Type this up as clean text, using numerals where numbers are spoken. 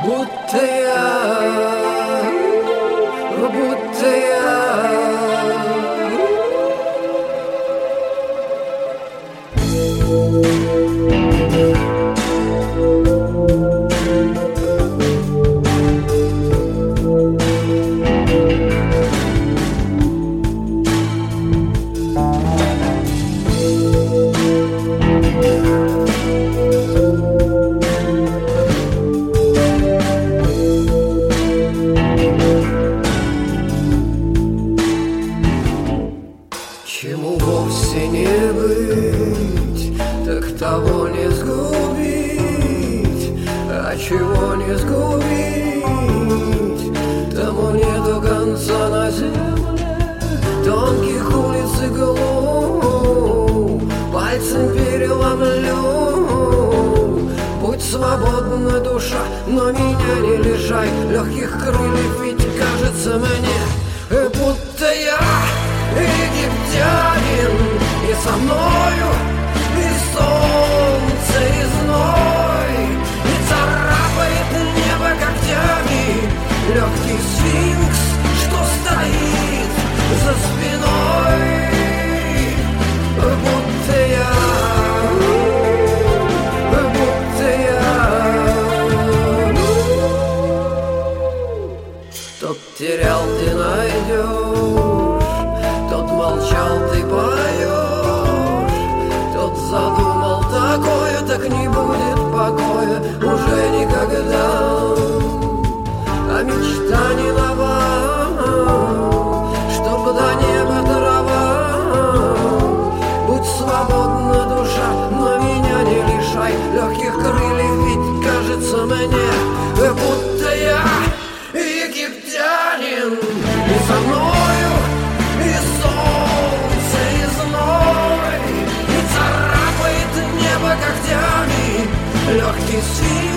будто я. Чему вовсе не быть, так того не сгубить, а чего не сгубить, тому нету конца на земле. Тонких улиц и глубь пальцем переломлю. Будь свободна, душа, но меня не лишай легких крыльев, ведь кажется мне, будто я египтянин, и со мною и солнце, и зной, и царапает небо когтями легкий сфинкс, что стоит за спиной. Будто я, будто я. Тот терял, ты найдешь, тот молчал, ты поешь, тот задумал такое, так не будет покоя уже никогда. А мечта не нова, чтоб до неба трава. Будь свободна, душа, но меня не лишай легких крыльев, ведь кажется мне, будто я египтянин, и со мною и солнце, и зной, и царапает небо когтями легкий свет.